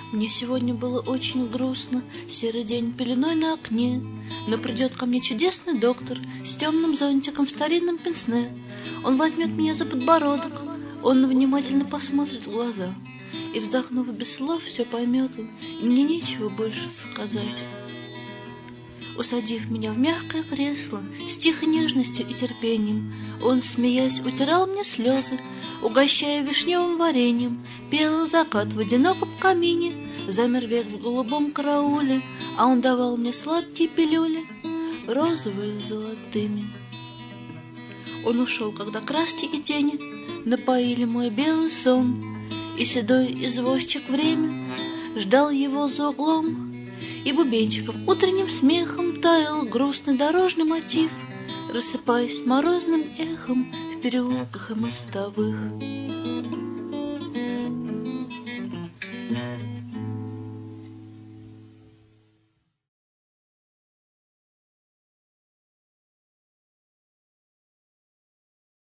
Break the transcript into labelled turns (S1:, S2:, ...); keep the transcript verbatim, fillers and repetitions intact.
S1: Мне сегодня было очень грустно, серый день пеленой на окне, но придет ко мне чудесный доктор с темным зонтиком в старинном пенсне. Он возьмет меня за подбородок, он внимательно посмотрит в глаза, и, вздохнув без слов, все поймет он, и мне нечего больше сказать. Усадив меня в мягкое кресло с тихой нежностью и терпением, он, смеясь, утирал мне слезы, угощая вишневым вареньем, пел закат в одиноком камине, замер век в голубом карауле, а он давал мне сладкие пилюли, розовые с золотыми. Он ушел, когда краски и тени напоили мой белый сон, и седой извозчик время ждал его за углом, и бубенчиков утренним смехом таял грустный дорожный мотив, рассыпаясь морозным эхом в переулках и мостовых.